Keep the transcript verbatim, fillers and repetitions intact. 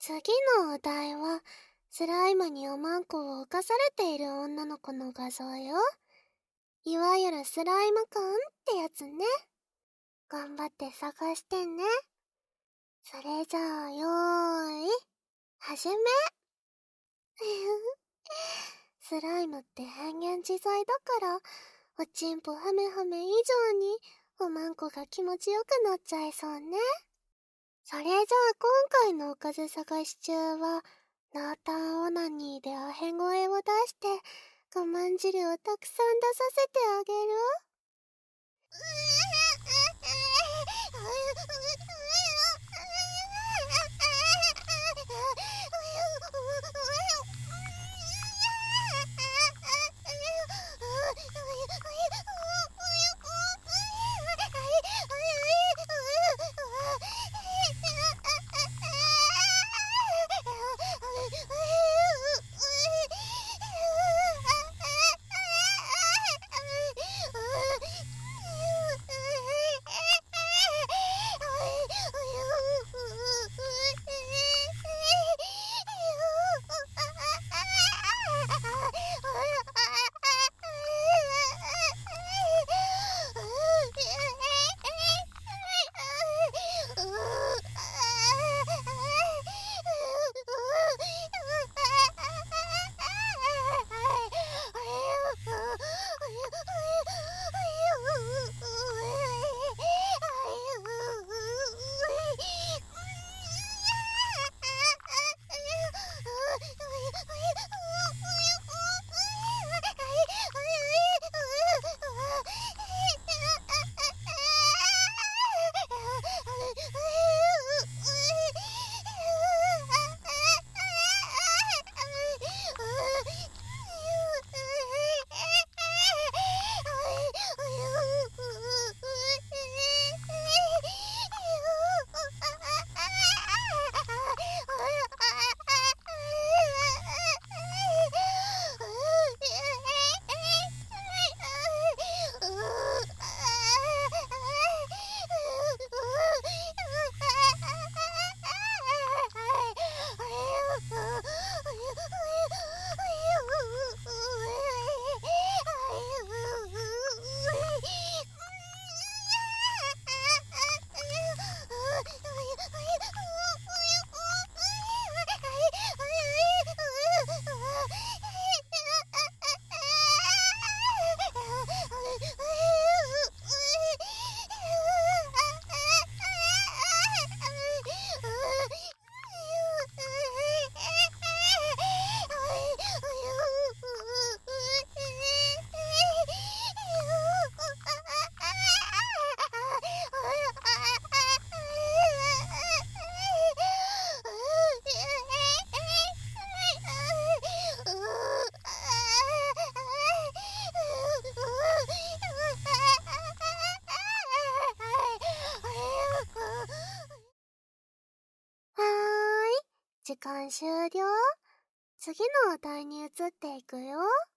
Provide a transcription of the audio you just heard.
次のお題は、スライムにおまんこを犯されている女の子の画像よ。いわゆるスライム感ってやつね。頑張って探してね。それじゃあ、よーい、始め。スライムって変幻自在だから、おちんぽハメハメ以上に、おまんこが気持ちよくなっちゃいそうね。それじゃあ今回のおかず探し中は、ノータンオナニーでアヘ声を出して、我慢汁をたくさん出させてあげる。時間終了。次のお題に移っていくよ。